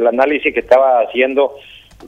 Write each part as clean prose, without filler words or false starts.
el análisis que estaba haciendo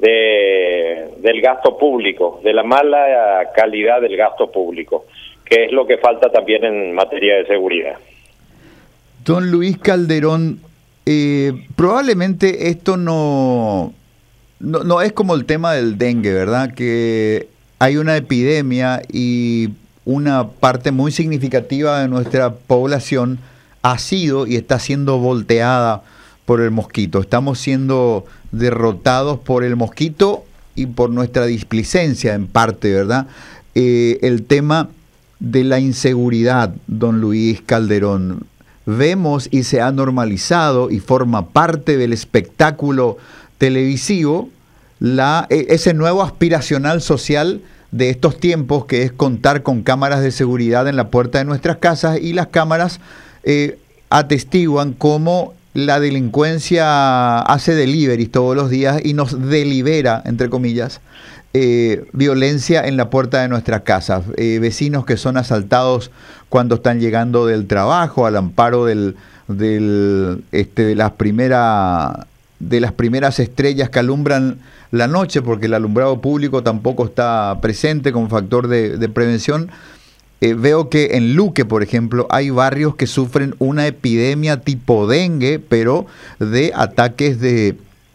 del gasto público, de la mala calidad del gasto público, que es lo que falta también en materia de seguridad. Don Luis Calderón, probablemente esto no es como el tema del dengue, ¿verdad? Que hay una epidemia y una parte muy significativa de nuestra población ha sido y está siendo volteada por el mosquito. Estamos siendo derrotados por el mosquito y por nuestra displicencia en parte, ¿verdad? El tema de la inseguridad, don Luis Calderón, vemos y se ha normalizado y forma parte del espectáculo televisivo ese nuevo aspiracional social de estos tiempos, que es contar con cámaras de seguridad en la puerta de nuestras casas, y las cámaras atestiguan cómo la delincuencia hace delivery todos los días y nos delibera, entre comillas, violencia en la puerta de nuestras casas. Vecinos que son asaltados cuando están llegando del trabajo, al amparo de las primeras estrellas que alumbran la noche, porque el alumbrado público tampoco está presente como factor de prevención. Veo que en Luque, por ejemplo, hay barrios que sufren una epidemia tipo dengue, pero de ataques de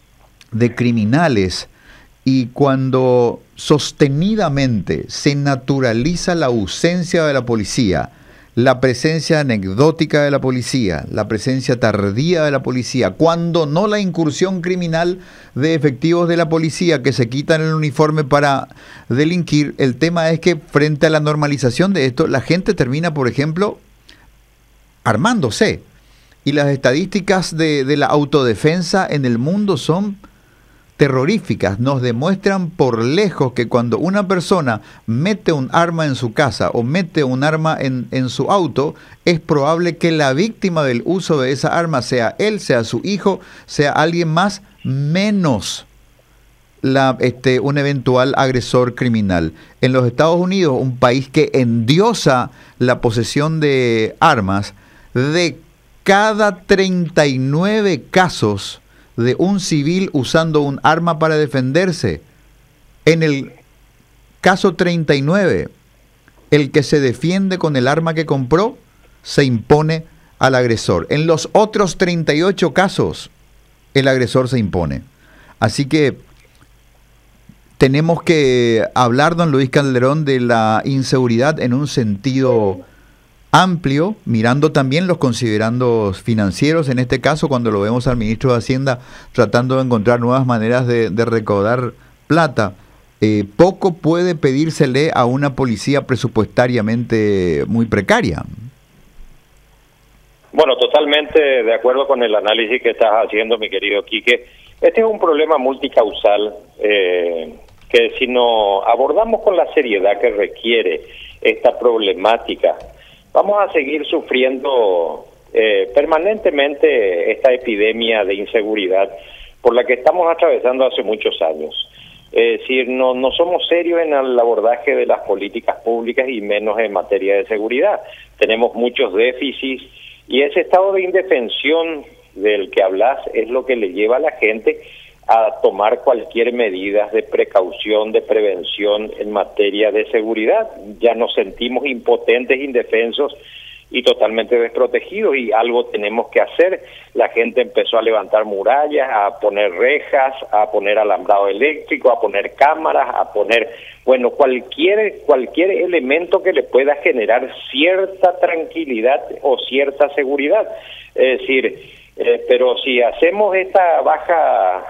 criminales. Y cuando sostenidamente se naturaliza la ausencia de la policía, la presencia anecdótica de la policía, la presencia tardía de la policía, cuando no la incursión criminal de efectivos de la policía que se quitan el uniforme para delinquir, el tema es que frente a la normalización de esto, la gente termina, por ejemplo, armándose. Y las estadísticas de la autodefensa en el mundo son terroríficas. Nos demuestran por lejos que cuando una persona mete un arma en su casa o mete un arma en su auto, es probable que la víctima del uso de esa arma sea él, sea su hijo, sea alguien más, menos un eventual agresor criminal. En los Estados Unidos, un país que endiosa la posesión de armas, de cada 39 casos de un civil usando un arma para defenderse, en el caso 39, el que se defiende con el arma que compró se impone al agresor. En los otros 38 casos, el agresor se impone. Así que tenemos que hablar, don Luis Calderón, de la inseguridad en un sentido amplio, mirando también los considerandos financieros, en este caso cuando lo vemos al ministro de Hacienda tratando de encontrar nuevas maneras de recaudar plata. Poco puede pedírsele a una policía presupuestariamente muy precaria. Bueno, totalmente de acuerdo con el análisis que estás haciendo, mi querido Quique. Este es un problema multicausal que si no abordamos con la seriedad que requiere esta problemática, vamos a seguir sufriendo permanentemente esta epidemia de inseguridad por la que estamos atravesando hace muchos años. Es decir, no somos serios en el abordaje de las políticas públicas y menos en materia de seguridad. Tenemos muchos déficits y ese estado de indefensión del que hablas es lo que le lleva a la gente a tomar cualquier medida de precaución, de prevención en materia de seguridad. Ya nos sentimos impotentes, indefensos y totalmente desprotegidos, y algo tenemos que hacer. La gente empezó a levantar murallas, a poner rejas, a poner alambrado eléctrico, a poner cámaras, a poner, bueno, cualquier elemento que le pueda generar cierta tranquilidad o cierta seguridad. Es decir, pero si hacemos esta baja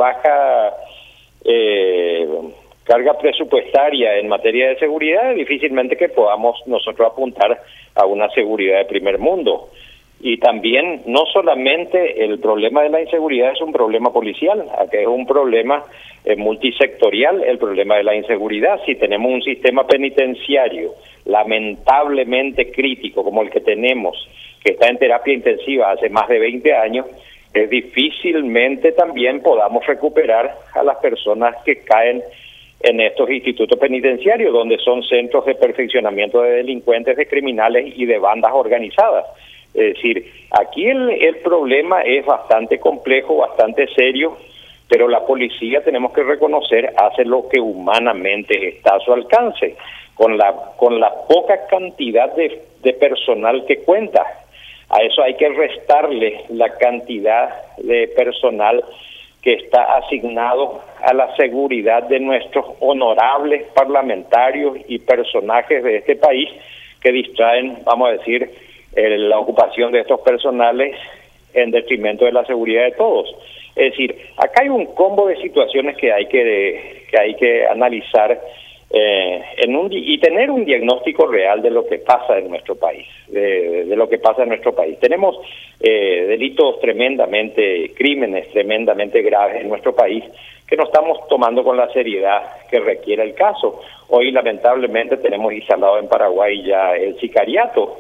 carga presupuestaria en materia de seguridad, difícilmente que podamos nosotros apuntar a una seguridad de primer mundo. Y también no solamente el problema de la inseguridad es un problema policial, que es un problema multisectorial, el problema de la inseguridad. Si tenemos un sistema penitenciario lamentablemente crítico como el que tenemos, que está en terapia intensiva hace más de 20 años, difícilmente también podamos recuperar a las personas que caen en estos institutos penitenciarios, donde son centros de perfeccionamiento de delincuentes, de criminales y de bandas organizadas. Es decir, aquí el problema es bastante complejo, bastante serio, pero la policía, tenemos que reconocer, hace lo que humanamente está a su alcance, con la poca cantidad de personal que cuenta. A eso hay que restarle la cantidad de personal que está asignado a la seguridad de nuestros honorables parlamentarios y personajes de este país, que distraen, vamos a decir, la ocupación de estos personales en detrimento de la seguridad de todos. Es decir, acá hay un combo de situaciones que hay que analizar y tener un diagnóstico real de lo que pasa en nuestro país, de lo que pasa en nuestro país. Tenemos crímenes tremendamente graves en nuestro país que no estamos tomando con la seriedad que requiere el caso. Hoy, lamentablemente, tenemos instalado en Paraguay ya el sicariato,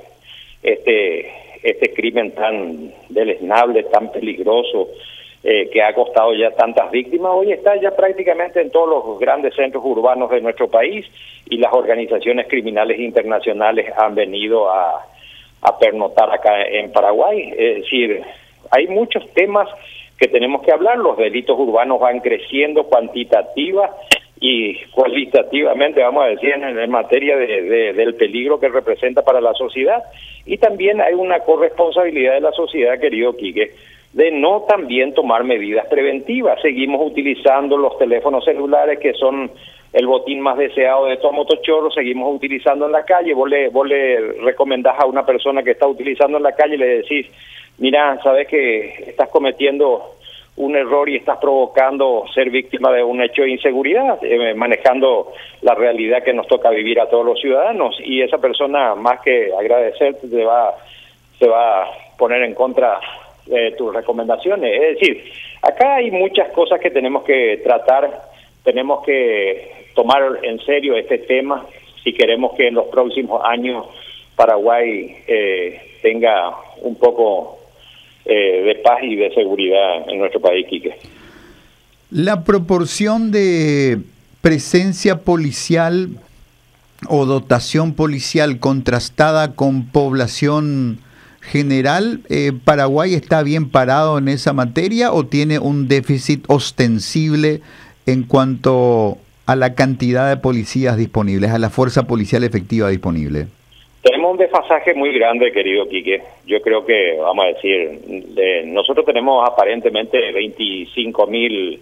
este crimen tan deleznable, tan peligroso, que ha costado ya tantas víctimas. Hoy está ya prácticamente en todos los grandes centros urbanos de nuestro país, y las organizaciones criminales internacionales han venido a pernoctar acá en Paraguay. Es decir, hay muchos temas que tenemos que hablar. Los delitos urbanos van creciendo cuantitativa y cualitativamente, vamos a decir, en materia del peligro que representa para la sociedad. Y también hay una corresponsabilidad de la sociedad, querido Quique, de no también tomar medidas preventivas. Seguimos utilizando los teléfonos celulares, que son el botín más deseado de estos motochorros, seguimos utilizando en la calle. Vos le recomendás a una persona que está utilizando en la calle, le decís: mira, sabes que estás cometiendo un error y estás provocando ser víctima de un hecho de inseguridad, manejando la realidad que nos toca vivir a todos los ciudadanos. Y esa persona, más que agradecerte, se va a poner en contra de tus recomendaciones. Es decir, acá hay muchas cosas que tenemos que tratar, tenemos que tomar en serio este tema si queremos que en los próximos años Paraguay tenga un poco de paz y de seguridad en nuestro país, Quique. La proporción de presencia policial o dotación policial contrastada con población general, ¿Paraguay está bien parado en esa materia o tiene un déficit ostensible en cuanto a la cantidad de policías disponibles, a la fuerza policial efectiva disponible? Tenemos un desfasaje muy grande, querido Quique. Yo creo que, vamos a decir, nosotros tenemos aparentemente 25.000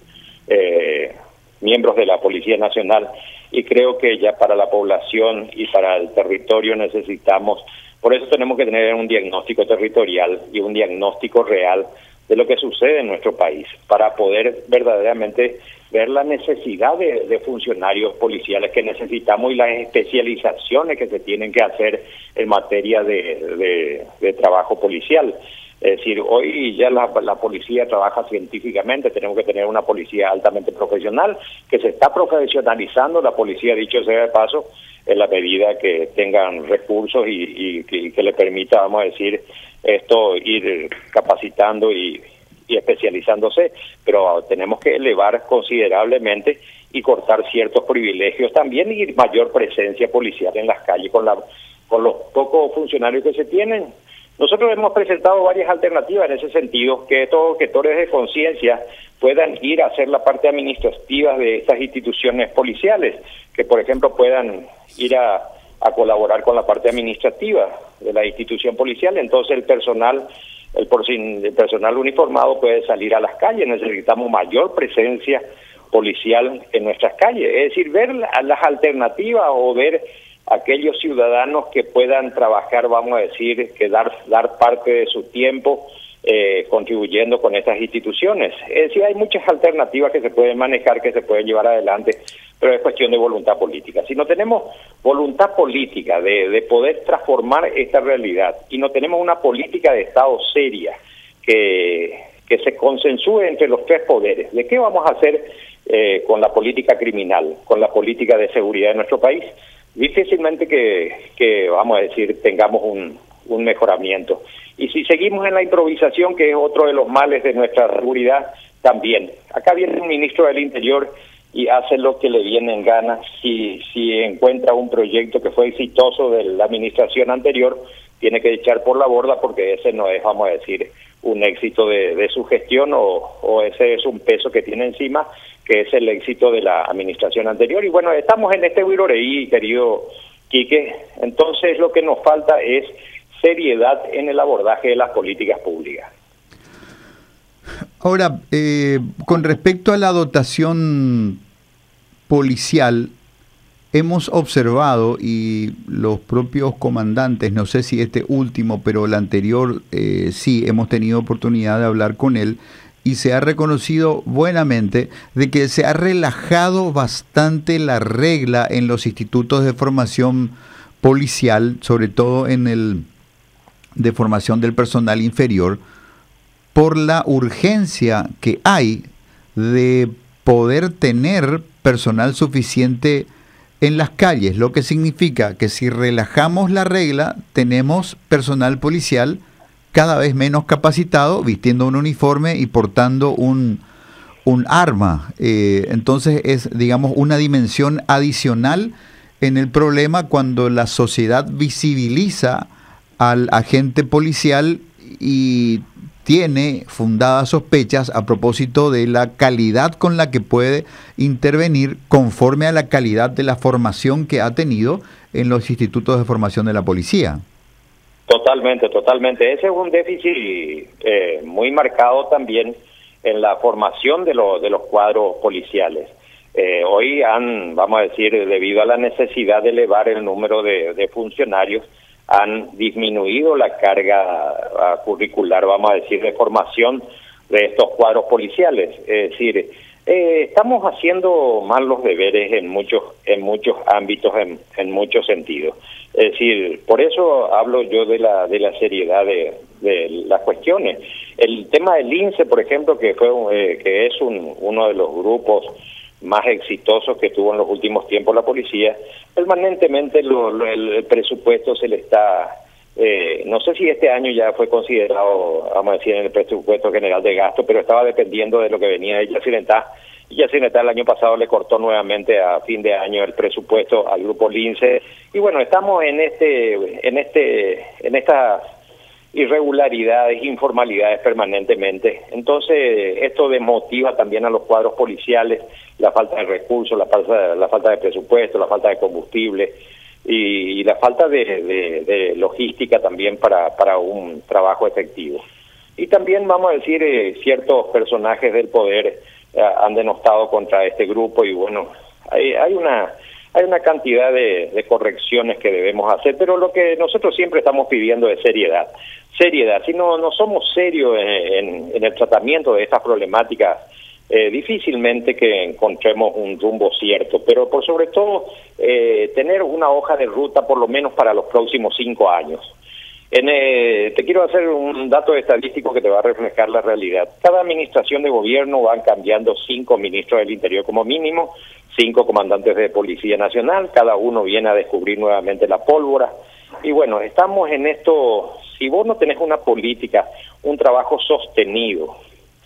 miembros de la Policía Nacional, y creo que ya para la población y para el territorio necesitamos. Por eso tenemos que tener un diagnóstico territorial y un diagnóstico real de lo que sucede en nuestro país, para poder verdaderamente ver la necesidad de funcionarios policiales que necesitamos y las especializaciones que se tienen que hacer en materia de trabajo policial. Es decir, hoy ya la policía trabaja científicamente, tenemos que tener una policía altamente profesional, que se está profesionalizando la policía, dicho sea de paso, en la medida que tengan recursos y que le permita, vamos a decir, esto ir capacitando y especializándose, pero tenemos que elevar considerablemente y cortar ciertos privilegios también, y mayor presencia policial en las calles con los pocos funcionarios que se tienen. Nosotros hemos presentado varias alternativas en ese sentido, que todos los gestores de conciencia puedan ir a hacer la parte administrativa de estas instituciones policiales, que por ejemplo puedan ir a colaborar con la parte administrativa de la institución policial. Entonces el personal uniformado puede salir a las calles. Necesitamos mayor presencia policial en nuestras calles, es decir, ver las alternativas o ver aquellos ciudadanos que puedan trabajar, vamos a decir, que dar parte de su tiempo contribuyendo con estas instituciones. Es decir, hay muchas alternativas que se pueden manejar, que se pueden llevar adelante, pero es cuestión de voluntad política. Si no tenemos voluntad política de poder transformar esta realidad, y no tenemos una política de Estado seria que se consensúe entre los tres poderes, ¿de qué vamos a hacer con la política criminal, con la política de seguridad de nuestro país? Difícilmente que vamos a decir, tengamos un mejoramiento. Y si seguimos en la improvisación, que es otro de los males de nuestra seguridad, también. Acá viene un ministro del Interior y hace lo que le viene en gana. Si encuentra un proyecto que fue exitoso de la administración anterior, tiene que echar por la borda porque ese no es, vamos a decir, un éxito de su gestión o ese es un peso que tiene encima, que es el éxito de la administración anterior. Y bueno, estamos en este Huiroreí, querido Quique, entonces lo que nos falta es seriedad en el abordaje de las políticas públicas. Ahora, con respecto a la dotación policial, hemos observado, y los propios comandantes, no sé si este último, pero el anterior sí, hemos tenido oportunidad de hablar con él, y se ha reconocido buenamente de que se ha relajado bastante la regla en los institutos de formación policial, sobre todo en el de formación del personal inferior, por la urgencia que hay de poder tener personal suficiente en las calles, lo que significa que si relajamos la regla, tenemos personal policial cada vez menos capacitado, vistiendo un uniforme y portando un arma. Entonces es, digamos, una dimensión adicional en el problema cuando la sociedad visibiliza al agente policial y tiene fundadas sospechas a propósito de la calidad con la que puede intervenir conforme a la calidad de la formación que ha tenido en los institutos de formación de la policía. Totalmente, totalmente. Ese es un déficit muy marcado también en la formación de los cuadros policiales. Hoy vamos a decir, debido a la necesidad de elevar el número de funcionarios, han disminuido la carga curricular, vamos a decir, de formación de estos cuadros policiales. Es decir, estamos haciendo mal los deberes en muchos ámbitos, en muchos sentidos. Es decir, por eso hablo yo de la seriedad de las cuestiones. El tema del INSE, por ejemplo, que es uno de los grupos más exitosos que tuvo en los últimos tiempos la policía, permanentemente el presupuesto se le está, no sé si este año ya fue considerado, vamos a decir, en el presupuesto general de gasto, pero estaba dependiendo de lo que venía de Yacyretá, y Yacyretá el año pasado le cortó nuevamente a fin de año el presupuesto al grupo Lince, y bueno, estamos en estas irregularidades, informalidades permanentemente. Entonces, esto desmotiva también a los cuadros policiales, la falta de recursos, la falta de presupuesto, la falta de combustible y la falta de logística también para un trabajo efectivo. Y también, vamos a decir, ciertos personajes del poder han denostado contra este grupo y bueno, hay una cantidad de correcciones que debemos hacer, pero lo que nosotros siempre estamos pidiendo es seriedad. Si no somos serios en el tratamiento de estas problemáticas, difícilmente que encontremos un rumbo cierto, pero por sobre todo tener una hoja de ruta por lo menos para los próximos 5 años. Te quiero hacer un dato estadístico que te va a reflejar la realidad. Cada administración de gobierno van cambiando 5 ministros del Interior como mínimo, 5 comandantes de Policía Nacional, cada uno viene a descubrir nuevamente la pólvora. Y bueno, estamos en esto, si vos no tenés una política, un trabajo sostenido,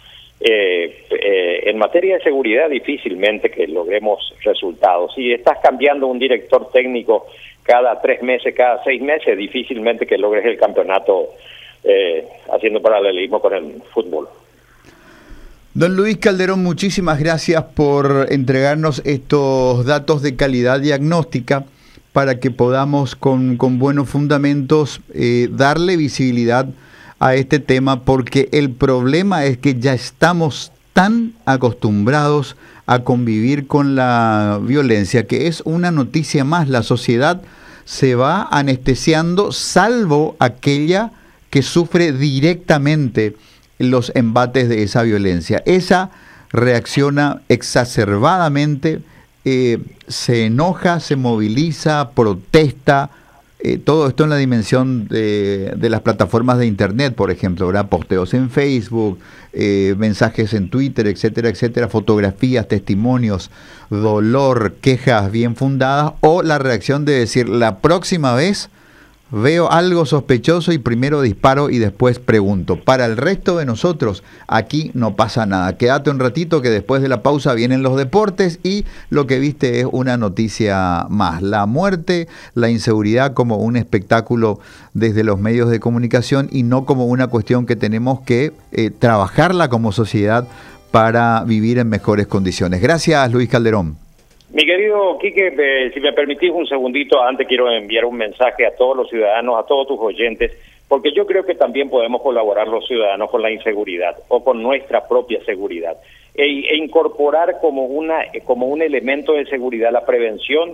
en materia de seguridad difícilmente que logremos resultados. Si estás cambiando un director técnico cada 3 meses, cada 6 meses, difícilmente que logres el campeonato haciendo paralelismo con el fútbol. Don Luis Calderón, muchísimas gracias por entregarnos estos datos de calidad diagnóstica para que podamos con buenos fundamentos darle visibilidad a este tema, porque el problema es que ya estamos tan acostumbrados a convivir con la violencia que es una noticia más. La sociedad se va anestesiando, salvo aquella que sufre directamente los embates de esa violencia. Esa reacciona exacerbadamente, se enoja, se moviliza, protesta. Todo esto en la dimensión de las plataformas de internet, por ejemplo, ¿verdad? Posteos en Facebook, mensajes en Twitter, etcétera, etcétera, fotografías, testimonios, dolor, quejas bien fundadas, o la reacción de decir, la próxima vez Veo algo sospechoso y primero disparo y después pregunto. Para el resto de nosotros, aquí no pasa nada. Quédate un ratito que después de la pausa vienen los deportes y lo que viste es una noticia más. La muerte, la inseguridad como un espectáculo desde los medios de comunicación y no como una cuestión que tenemos que trabajarla como sociedad para vivir en mejores condiciones. Gracias, Luis Calderón. Mi querido Quique, si me permitís un segundito, antes quiero enviar un mensaje a todos los ciudadanos, a todos tus oyentes, porque yo creo que también podemos colaborar los ciudadanos con la inseguridad o con nuestra propia seguridad e incorporar como un elemento de seguridad la prevención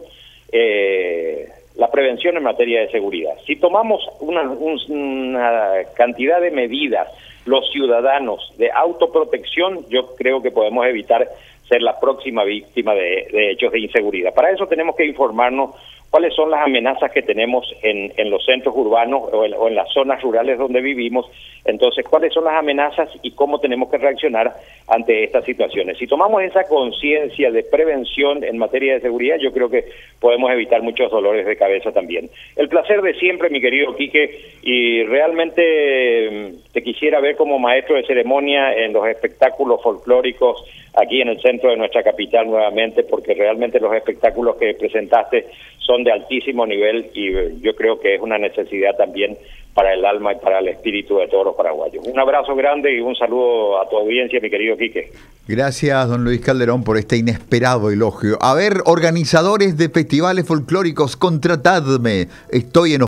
en materia de seguridad. Si tomamos una cantidad de medidas los ciudadanos de autoprotección, yo creo que podemos evitar ser la próxima víctima de hechos de inseguridad. Para eso tenemos que informarnos cuáles son las amenazas que tenemos en los centros urbanos o en las zonas rurales donde vivimos. Entonces, cuáles son las amenazas y cómo tenemos que reaccionar ante estas situaciones. Si tomamos esa conciencia de prevención en materia de seguridad, yo creo que podemos evitar muchos dolores de cabeza también. El placer de siempre, mi querido Quique, y realmente te quisiera ver como maestro de ceremonia en los espectáculos folclóricos aquí en el centro de nuestra capital nuevamente, porque realmente los espectáculos que presentaste son de altísimo nivel y yo creo que es una necesidad también para el alma y para el espíritu de todos los paraguayos. Un abrazo grande y un saludo a tu audiencia, mi querido Quique. Gracias, don Luis Calderón, por este inesperado elogio. A ver, organizadores de festivales folclóricos, contratadme. Estoy en